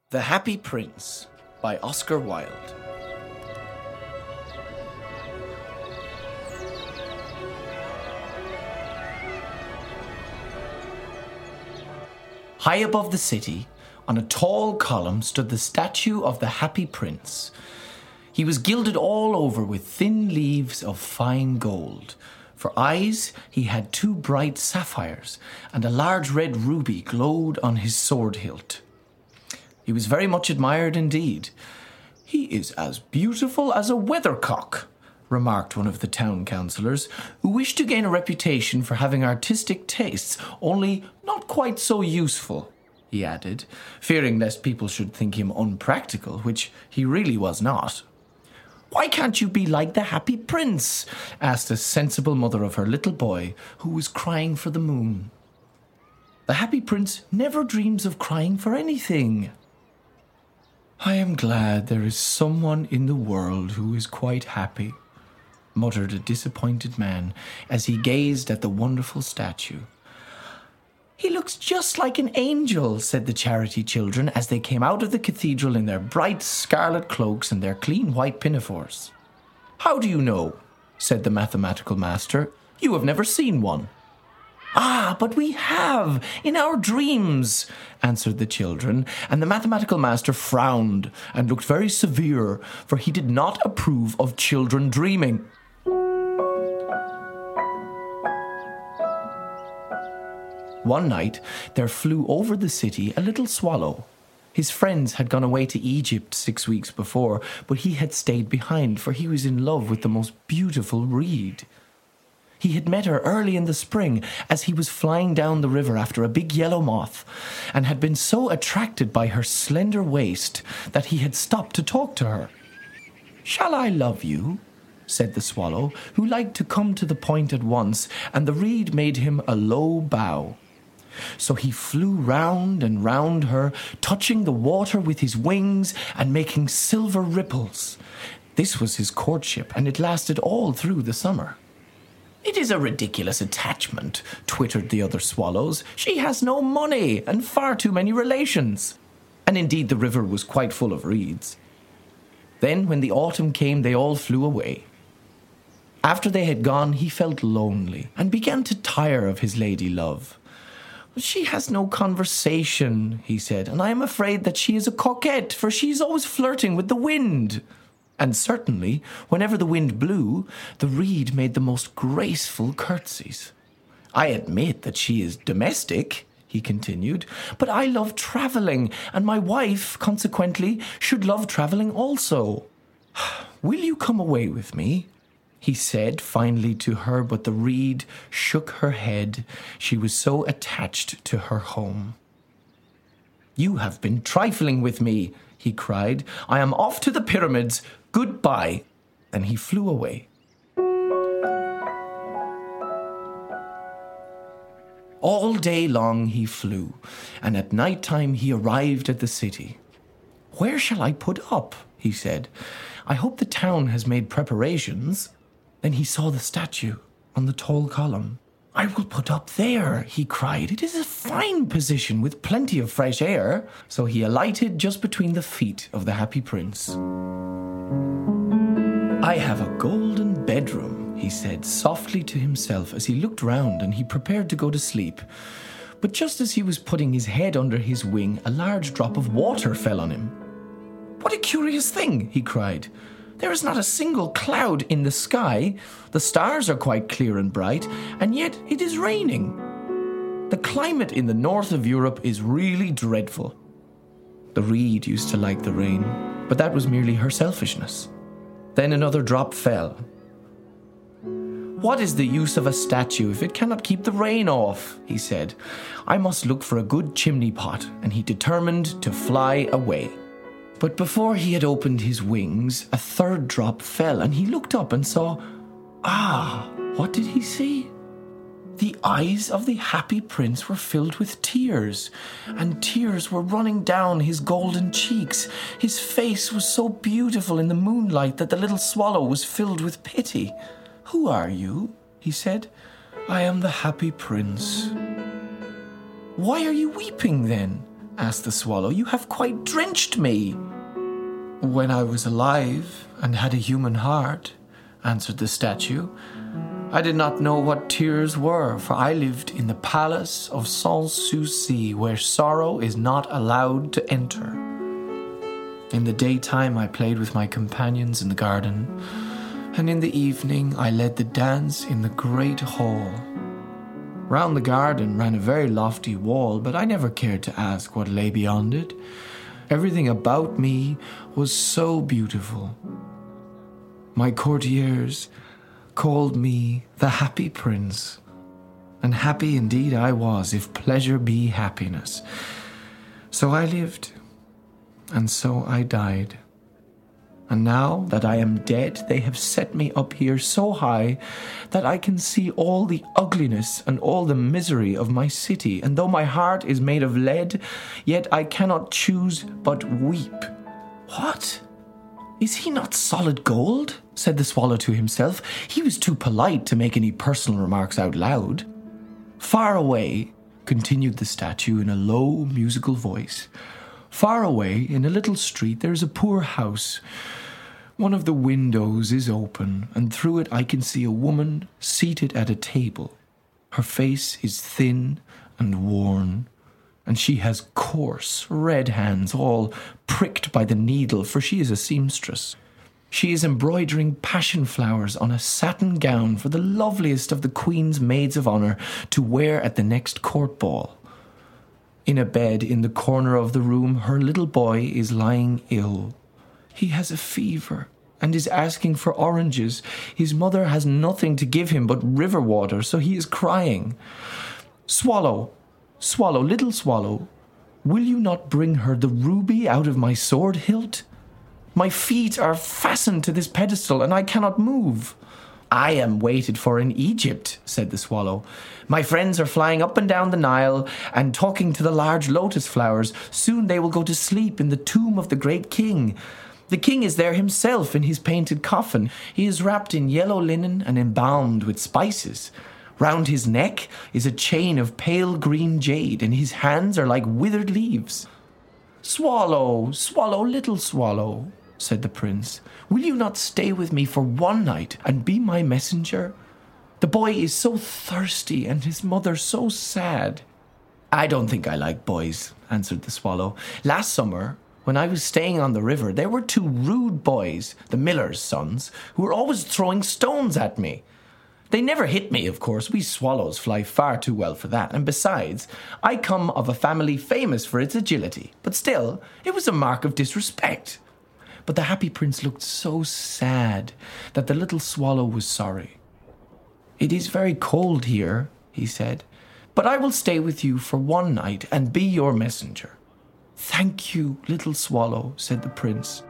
The Happy Prince by Oscar Wilde. High above the city, on a tall column, stood the statue of the Happy Prince. He was gilded all over with thin leaves of fine gold. For eyes, he had 2 bright sapphires, and a large red ruby glowed on his sword hilt. He was very much admired indeed. "He is as beautiful as a weathercock," remarked one of the town councillors, who wished to gain a reputation for having artistic tastes, only not quite so useful, he added, fearing lest people should think him unpractical, which he really was not. "Why can't you be like the Happy Prince?" asked a sensible mother of her little boy, who was crying for the moon. "The Happy Prince never dreams of crying for anything." "I am glad there is someone in the world who is quite happy," muttered a disappointed man as he gazed at the wonderful statue. "He looks just like an angel," said the charity children as they came out of the cathedral in their bright scarlet cloaks and their clean white pinafores. "How do you know?" said the mathematical master. "You have never seen one." "Ah, but we have, in our dreams," answered the children, and the mathematical master frowned and looked very severe, for he did not approve of children dreaming. One night there flew over the city a little swallow. His friends had gone away to Egypt 6 weeks before, but he had stayed behind, for he was in love with the most beautiful reed. He had met her early in the spring as he was flying down the river after a big yellow moth, and had been so attracted by her slender waist that he had stopped to talk to her. "Shall I love you?" said the swallow, who liked to come to the point at once, and the reed made him a low bow. So he flew round and round her, touching the water with his wings and making silver ripples. This was his courtship, and it lasted all through the summer. "It is a ridiculous attachment," twittered the other swallows. "She has no money and far too many relations." And indeed the river was quite full of reeds. Then when the autumn came, they all flew away. After they had gone, he felt lonely and began to tire of his lady love. "She has no conversation," he said, "and I am afraid that she is a coquette, for she is always flirting with the wind." And certainly, whenever the wind blew, the reed made the most graceful curtsies. "I admit that she is domestic," he continued, "but I love travelling, and my wife, consequently, should love travelling also. Will you come away with me?" he said finally to her, but the reed shook her head. She was so attached to her home. "You have been trifling with me," he cried. "I am off to the pyramids. Goodbye." And he flew away. All day long he flew, and at night time he arrived at the city. "Where shall I put up?" he said. "I hope the town has made preparations." Then he saw the statue on the tall column. "I will put up there," he cried. "It is a fine position with plenty of fresh air." So he alighted just between the feet of the Happy Prince. "I have a golden bedroom," he said softly to himself as he looked round and he prepared to go to sleep. But just as he was putting his head under his wing, a large drop of water fell on him. "What a curious thing," he cried. "There is not a single cloud in the sky. The stars are quite clear and bright, and yet it is raining. The climate in the north of Europe is really dreadful." The reed used to like the rain, but that was merely her selfishness. Then another drop fell. "What is the use of a statue if it cannot keep the rain off?" he said. "I must look for a good chimney pot," and he determined to fly away. But before he had opened his wings, a third drop fell, and he looked up and saw... what did he see? The eyes of the Happy Prince were filled with tears, and tears were running down his golden cheeks. His face was so beautiful in the moonlight that the little swallow was filled with pity. "Who are you?" he said. "I am the Happy Prince." "Why are you weeping then?" asked the swallow. "You have quite drenched me." "When I was alive and had a human heart," answered the statue, "I did not know what tears were, for I lived in the palace of Sans Souci, where sorrow is not allowed to enter. In the daytime I played with my companions in the garden, and in the evening I led the dance in the great hall. Round the garden ran a very lofty wall, but I never cared to ask what lay beyond it. Everything about me was so beautiful. My courtiers called me the Happy Prince, and happy indeed I was, if pleasure be happiness. So I lived, and so I died. And now that I am dead, they have set me up here so high that I can see all the ugliness and all the misery of my city, and though my heart is made of lead, yet I cannot choose but weep." "What? Is he not solid gold?" said the swallow to himself. He was too polite to make any personal remarks out loud. "Far away," continued the statue in a low, musical voice, "far away in a little street there is a poor house. One of the windows is open, and through it I can see a woman seated at a table. Her face is thin and worn, and she has coarse, red hands, all pricked by the needle, for she is a seamstress. She is embroidering passion flowers on a satin gown for the loveliest of the Queen's maids of honour to wear at the next court ball. In a bed in the corner of the room, her little boy is lying ill. He has a fever and is asking for oranges. His mother has nothing to give him but river water, so he is crying. Swallow, swallow, little swallow, will you not bring her the ruby out of my sword hilt? My feet are fastened to this pedestal, and I cannot move." "I am waited for in Egypt," said the swallow. "My friends are flying up and down the Nile and talking to the large lotus flowers. Soon they will go to sleep in the tomb of the great king. The king is there himself in his painted coffin. He is wrapped in yellow linen and embalmed with spices. Round his neck is a chain of pale green jade, and his hands are like withered leaves." "Swallow, swallow, little swallow," said the prince, "will you not stay with me for one night and be my messenger? The boy is so thirsty and his mother so sad." "I don't think I like boys," answered the swallow. "Last summer, when I was staying on the river, there were two rude boys, the miller's sons, who were always throwing stones at me. They never hit me, of course. We swallows fly far too well for that. And besides, I come of a family famous for its agility. But still, it was a mark of disrespect." But the Happy Prince looked so sad that the little swallow was sorry. "It is very cold here," he said, "but I will stay with you for one night and be your messenger." "Thank you, little swallow," said the prince.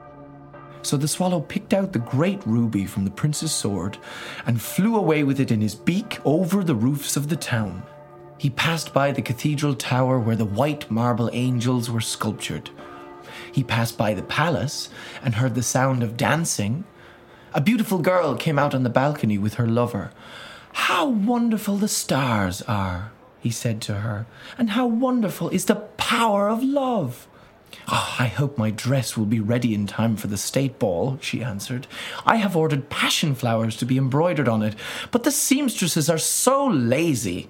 So the swallow picked out the great ruby from the prince's sword and flew away with it in his beak over the roofs of the town. He passed by the cathedral tower where the white marble angels were sculptured. He passed by the palace and heard the sound of dancing. A beautiful girl came out on the balcony with her lover. "How wonderful the stars are," he said to her, "and how wonderful is the power of love." "Oh, I hope my dress will be ready in time for the state ball," she answered. "I have ordered passion flowers to be embroidered on it, but the seamstresses are so lazy."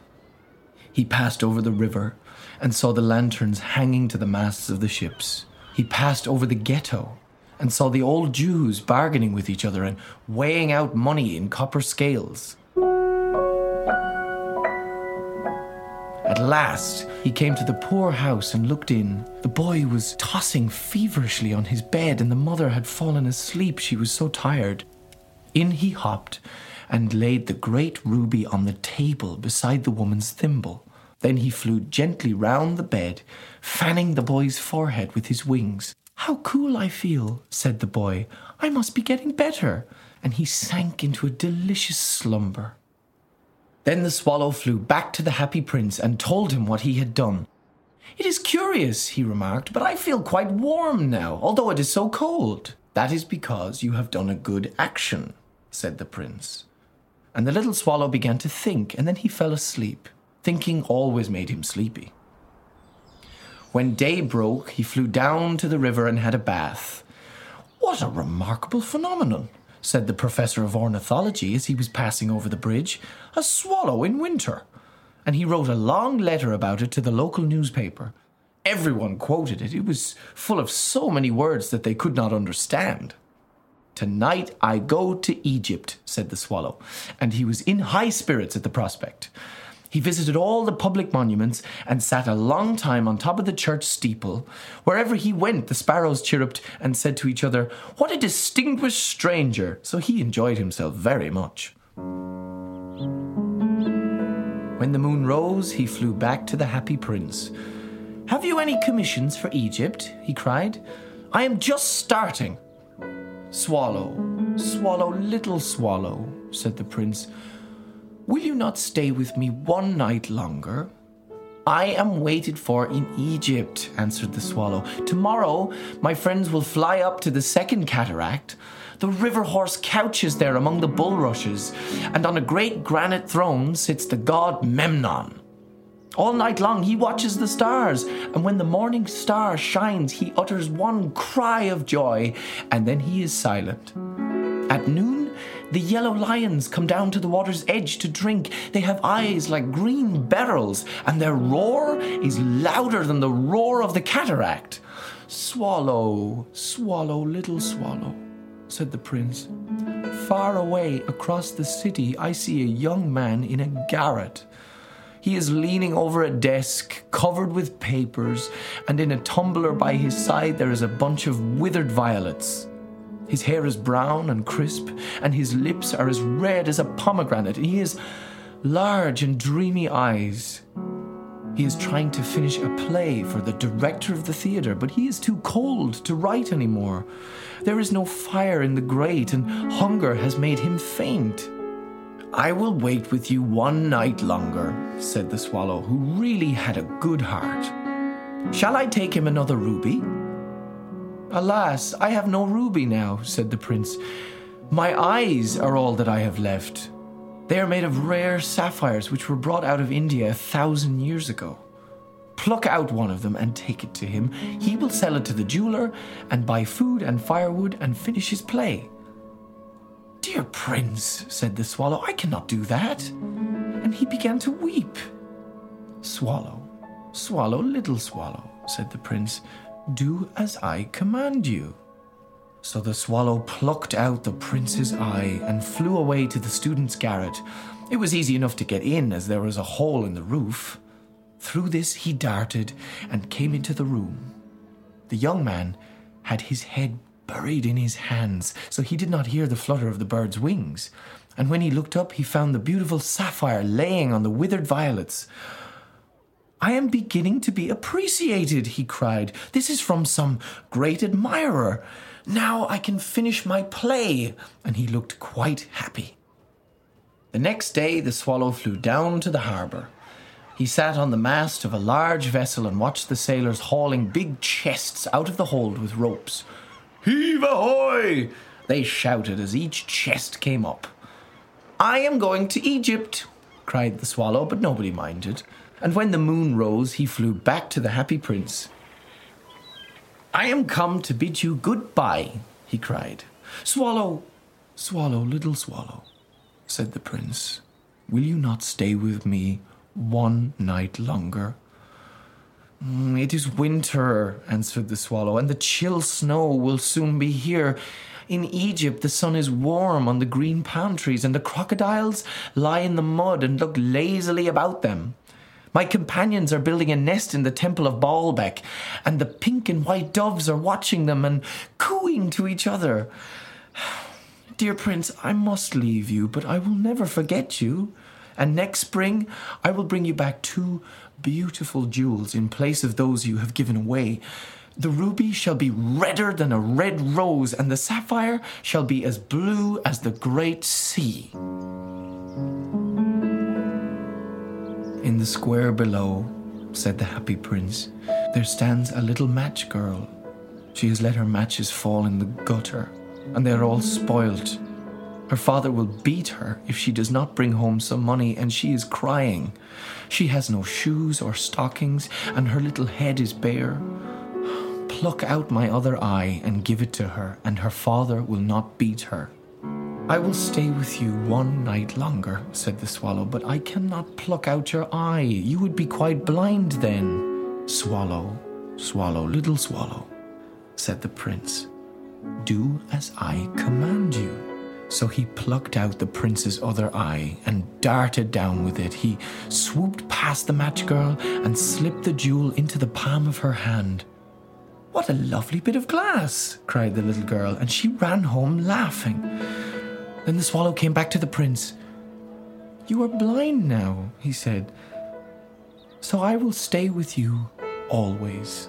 He passed over the river and saw the lanterns hanging to the masts of the ships. He passed over the ghetto and saw the old Jews bargaining with each other and weighing out money in copper scales. At last, he came to the poor house and looked in. The boy was tossing feverishly on his bed, and the mother had fallen asleep. She was so tired. In he hopped and laid the great ruby on the table beside the woman's thimble. Then he flew gently round the bed, fanning the boy's forehead with his wings. "How cool I feel," said the boy. "I must be getting better." And he sank into a delicious slumber. Then the swallow flew back to the Happy Prince and told him what he had done. "It is curious," he remarked, "but I feel quite warm now, although it is so cold." "That is because you have done a good action," said the prince. And the little swallow began to think, and then he fell asleep. Thinking always made him sleepy. When day broke, he flew down to the river and had a bath. "What a remarkable phenomenon," said the professor of ornithology as he was passing over the bridge. "A swallow in winter." And he wrote a long letter about it to the local newspaper. Everyone quoted it. It was full of so many words that they could not understand. "Tonight I go to Egypt," said the swallow, and he was in high spirits at the prospect. He visited all the public monuments and sat a long time on top of the church steeple. Wherever he went, the sparrows chirruped and said to each other, "What a distinguished stranger!" So he enjoyed himself very much. When the moon rose, he flew back to the Happy Prince. "Have you any commissions for Egypt?" he cried. "I am just starting." "Swallow, swallow, little swallow," said the prince, "will you not stay with me one night longer?" "I am waited for in Egypt," answered the swallow. "Tomorrow my friends will fly up to the second cataract. The river horse couches there among the bulrushes, and on a great granite throne sits the god Memnon. All night long he watches the stars, and when the morning star shines, he utters one cry of joy, and then he is silent. At noon, the yellow lions come down to the water's edge to drink. They have eyes like green beryls, and their roar is louder than the roar of the cataract." "Swallow, swallow, little swallow," said the prince. "Far away across the city, I see a young man in a garret. He is leaning over a desk covered with papers, and in a tumbler by his side there is a bunch of withered violets. His hair is brown and crisp, and his lips are as red as a pomegranate, and he has large and dreamy eyes. He is trying to finish a play for the director of the theatre, but he is too cold to write anymore. There is no fire in the grate, and hunger has made him faint." "I will wait with you one night longer," said the swallow, who really had a good heart. "Shall I take him another ruby?" "Alas, I have no ruby now," said the prince. "My eyes are all that I have left. They are made of rare sapphires which were brought out of India 1,000 years ago. Pluck out one of them and take it to him. He will sell it to the jeweler and buy food and firewood and finish his play." "Dear prince," said the swallow, "I cannot do that." And he began to weep. "Swallow, swallow, little swallow," said the prince, "do as I command you." So the swallow plucked out the prince's eye and flew away to the student's garret. It was easy enough to get in, as there was a hole in the roof. Through this he darted and came into the room. The young man had his head buried in his hands, so he did not hear the flutter of the bird's wings. And when he looked up, he found the beautiful sapphire laying on the withered violets. "I am beginning to be appreciated," he cried. "This is from some great admirer. Now I can finish my play." And he looked quite happy. The next day the swallow flew down to the harbour. He sat on the mast of a large vessel and watched the sailors hauling big chests out of the hold with ropes. "Heave ahoy!" they shouted as each chest came up. "I am going to Egypt," cried the swallow, but nobody minded. And when the moon rose, he flew back to the Happy Prince. "I am come to bid you goodbye," he cried. "Swallow, swallow, little swallow," said the prince, "will you not stay with me one night longer?" "It is winter," answered the swallow, "and the chill snow will soon be here. In Egypt the sun is warm on the green palm trees, and the crocodiles lie in the mud and look lazily about them. My companions are building a nest in the temple of Baalbek, and the pink and white doves are watching them and cooing to each other. Dear prince, I must leave you, but I will never forget you. And next spring I will bring you back 2 beautiful jewels in place of those you have given away. The ruby shall be redder than a red rose, and the sapphire shall be as blue as the great sea." "In the square below," said the Happy Prince, "there stands a little match girl. She has let her matches fall in the gutter, and they are all spoilt. Her father will beat her if she does not bring home some money, and she is crying. She has no shoes or stockings, and her little head is bare. Pluck out my other eye and give it to her, and her father will not beat her." "I will stay with you one night longer," said the swallow, "but I cannot pluck out your eye. You would be quite blind then." "Swallow, swallow, little swallow," said the prince, "do as I command you." So he plucked out the prince's other eye and darted down with it. He swooped past the match girl and slipped the jewel into the palm of her hand. "What a lovely bit of glass!" cried the little girl, and she ran home laughing. Then the swallow came back to the prince. "You are blind now," he said, "so I will stay with you always."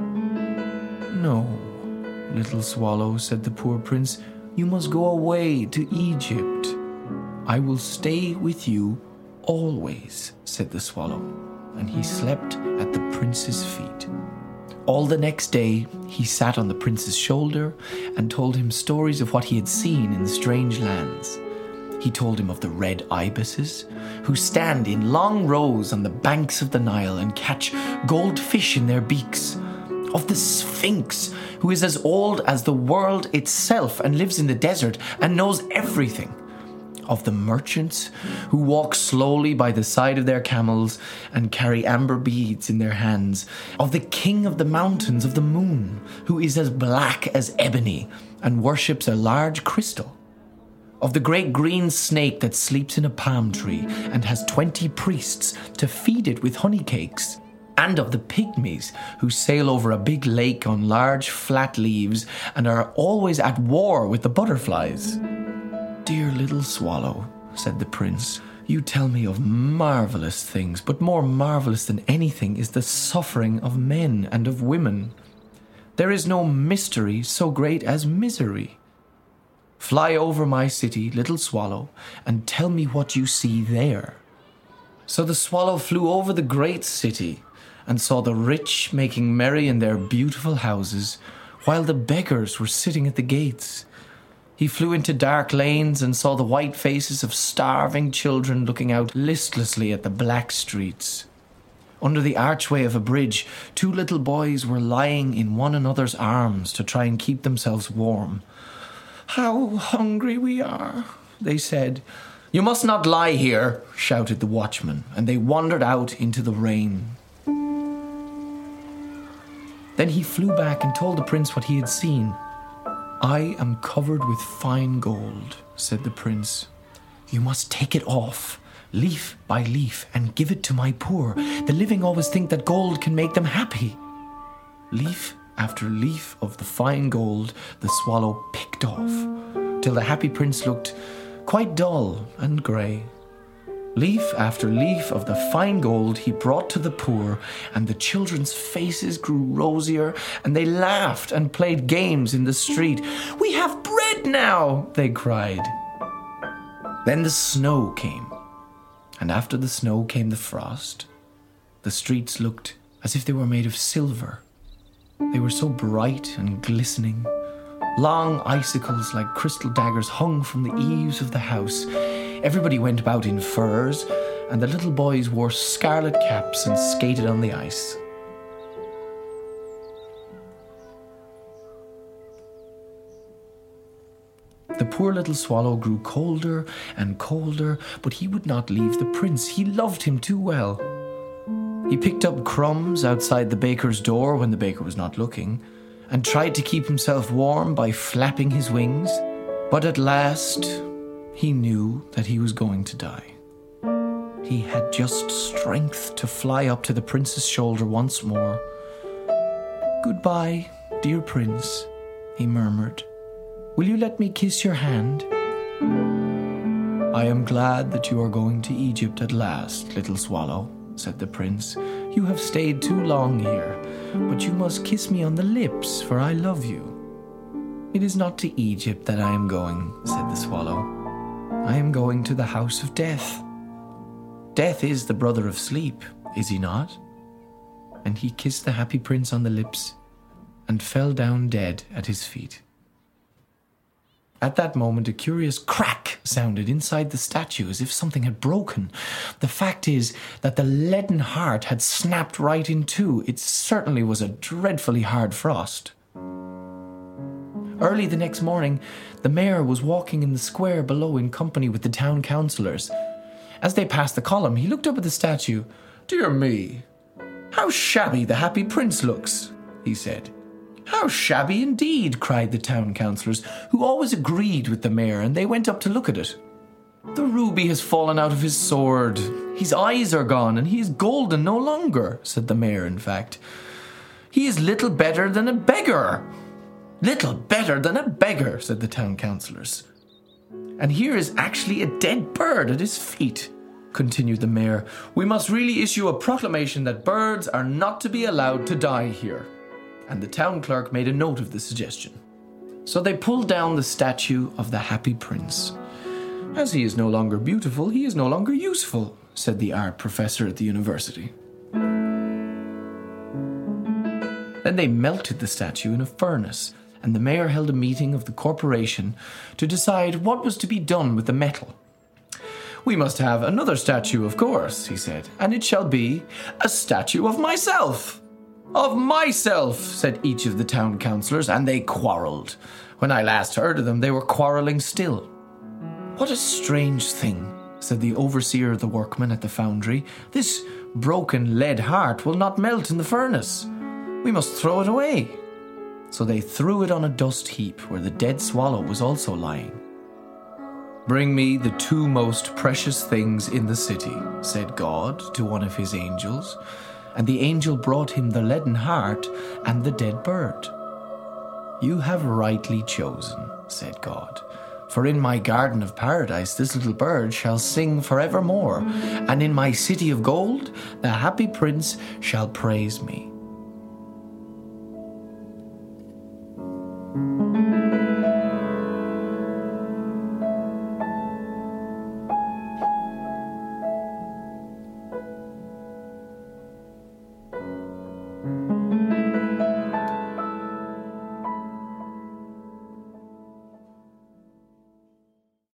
"No, little swallow," said the poor prince, "you must go away to Egypt." "I will stay with you always," said the swallow, and he slept at the prince's feet. All the next day, he sat on the prince's shoulder and told him stories of what he had seen in the strange lands. He told him of the red ibises, who stand in long rows on the banks of the Nile and catch goldfish in their beaks, of the Sphinx, who is as old as the world itself and lives in the desert and knows everything, of the merchants who walk slowly by the side of their camels and carry amber beads in their hands, of the king of the mountains of the moon, who is as black as ebony and worships a large crystal, of the great green snake that sleeps in a palm tree and has 20 priests to feed it with honey cakes, and of the pygmies who sail over a big lake on large flat leaves and are always at war with the butterflies. "Dear little swallow," said the prince, "you tell me of marvelous things, but more marvelous than anything is the suffering of men and of women. There is no mystery so great as misery. Fly over my city, little swallow, and tell me what you see there." So the swallow flew over the great city and saw the rich making merry in their beautiful houses, while the beggars were sitting at the gates. He flew into dark lanes and saw the white faces of starving children looking out listlessly at the black streets. Under the archway of a bridge, 2 little boys were lying in one another's arms to try and keep themselves warm. "How hungry we are," they said. "You must not lie here," shouted the watchman, and they wandered out into the rain. Then he flew back and told the prince what he had seen. "I am covered with fine gold," said the prince. "You must take it off, leaf by leaf, and give it to my poor. The living always think that gold can make them happy." Leaf after leaf of the fine gold the swallow picked off, till the happy prince looked quite dull and grey. Leaf after leaf of the fine gold he brought to the poor, and the children's faces grew rosier, and they laughed and played games in the street. "We have bread now," they cried. Then the snow came, and after the snow came the frost. The streets looked as if they were made of silver. They were so bright and glistening. Long icicles like crystal daggers hung from the eaves of the house. Everybody went about in furs, and the little boys wore scarlet caps and skated on the ice. The poor little swallow grew colder and colder, but he would not leave the prince. He loved him too well. He picked up crumbs outside the baker's door when the baker was not looking, and tried to keep himself warm by flapping his wings. But at last, he knew that he was going to die. He had just strength to fly up to the prince's shoulder once more. "Goodbye, dear prince," he murmured. "Will you let me kiss your hand?" "I am glad that you are going to Egypt at last, little swallow," said the prince. "You have stayed too long here, but you must kiss me on the lips, for I love you." "It is not to Egypt that I am going," said the swallow. "I am going to the house of death. Death is the brother of sleep, is he not?" And he kissed the happy prince on the lips and fell down dead at his feet. At that moment, a curious crack sounded inside the statue as if something had broken. The fact is that the leaden heart had snapped right in two. It certainly was a dreadfully hard frost. Early the next morning, the mayor was walking in the square below in company with the town councillors. As they passed the column, he looked up at the statue. "Dear me, how shabby the Happy Prince looks," he said. "How shabby indeed," cried the town councillors, who always agreed with the mayor, and they went up to look at it. "The ruby has fallen out of his sword. His eyes are gone, and he is golden no longer," said the mayor, in fact. "He is little better than a beggar." "Little better than a beggar," said the town councillors. "And here is actually a dead bird at his feet," continued the mayor. "We must really issue a proclamation that birds are not to be allowed to die here." And the town clerk made a note of the suggestion. So they pulled down the statue of the Happy Prince. "As he is no longer beautiful, he is no longer useful," said the art professor at the university. Then they melted the statue in a furnace, and the mayor held a meeting of the corporation to decide what was to be done with the metal. "We must have another statue, of course," he said, "and it shall be a statue of myself." "Of myself," said each of the town councillors, and they quarrelled. When I last heard of them, they were quarrelling still. "What a strange thing," said the overseer of the workmen at the foundry. "This broken lead heart will not melt in the furnace. We must throw it away." So they threw it on a dust heap where the dead swallow was also lying. "Bring me the two most precious things in the city," said God to one of his angels. And the angel brought him the leaden heart and the dead bird. "You have rightly chosen," said God. "For in my garden of paradise this little bird shall sing forevermore, and in my city of gold the Happy Prince shall praise me."